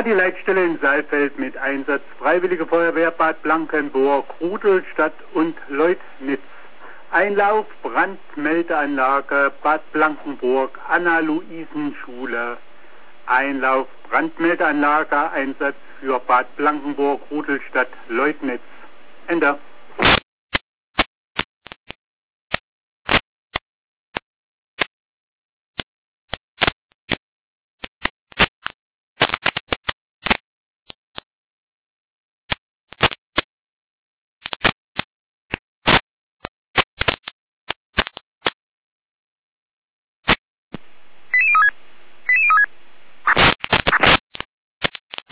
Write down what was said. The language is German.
die Leitstelle in Saalfeld mit Einsatz Freiwillige Feuerwehr Bad Blankenburg, Rudolstadt und Leutnitz. Einlauf Brandmeldeanlage Bad Blankenburg, Anna-Luisen-Schule. Einlauf Brandmeldeanlage, Einsatz für Bad Blankenburg, Rudolstadt, Leutnitz. Ende.